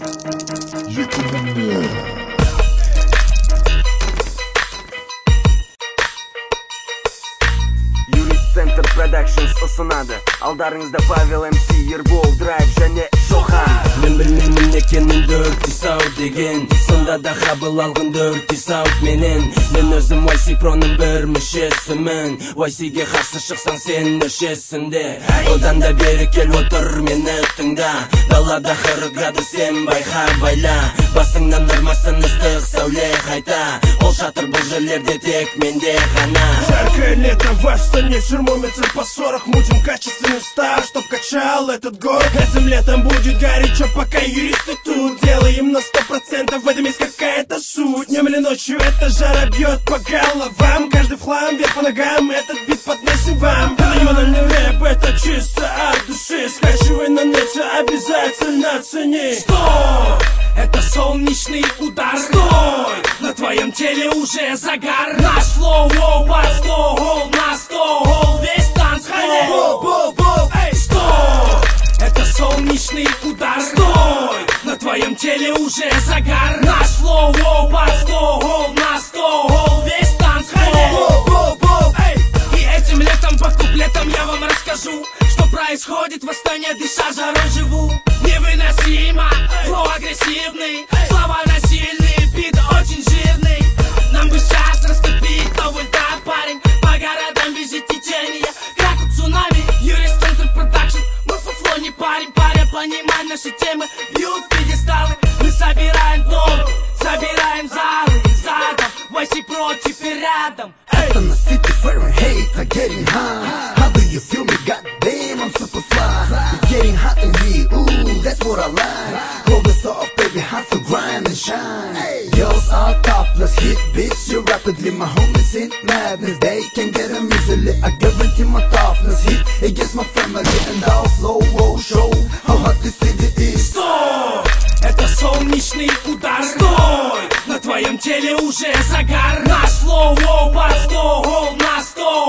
Center Productions ұсынады. Алдарыңызда Павел МС, Ербол Драйв және Шохан. Мен білмеймін екенін дөрт исау деген, сонда да қабыл алғын дөрт исау менен. Мен өзім YC Pro'ның бір мүшесімін. YC'ге қарсы шықсаң сен өшесің де. Одан да бері кел отыр мені тыңда. Далада 40 градус сен байқа байла. Басыңнан нұрмасын ыстық сәуле қайта. Ол шатыр бұл жерлерде тек менде ғана. Жаркое лето в Астане, термометр по 40. Мутим качественный стар, чтоб качал этот город. Этим летом будет горячо, пока юристы тут. Делаем на 100%, в этом есть какая-то суть. Днем или ночью эта жара бьет по головам. Каждый в хлам, вверх по ногам, этот бит подносим вам. Это юнальный рэп, это чисто от души. Скачивай на нете, обязательно цени. Стой! Это солнечный удар. Стой! На твоем теле уже загар. Наш флоу, под 100 гол, на 100 гол. Весь танцпол. Стой! Это солнечный удар. Стой! На твоем теле уже загар. Наш флоу, под 100 гол, на 100 гол. Весь танцпол. И этим летом по куплетам я вам расскажу, что происходит в Астане, дыша жарой живу. Невыносимо, флоу агрессивный, слова насильные, бит очень жирный. Нам бы сейчас растопить новый льда, парень. По городам бежит течение, как у цунами. Юрист Center Production, мы фуфло не парень. Паря, понимай, наши темы бьют пьедесталы. Мы собираем дом, собираем залы. Задом, YC Pro теперь рядом. Astana City, Fahrenheit are getting high. How do you feel me? Goddamn, I'm super fly. It's getting hot in here, ooh, that's what I like. Clothes us off, baby, hustle, grind and shine. Girls are topless, hit bitch, you rapidly. My homies in madness, they can get them easily. I guarantee my toughness, hit against my family. And I'll flow, roll, show how hot this city is. Стой! Это солнечный удар. Стой! На твоем теле уже загар. Наш флоу, под 100 гол, на 100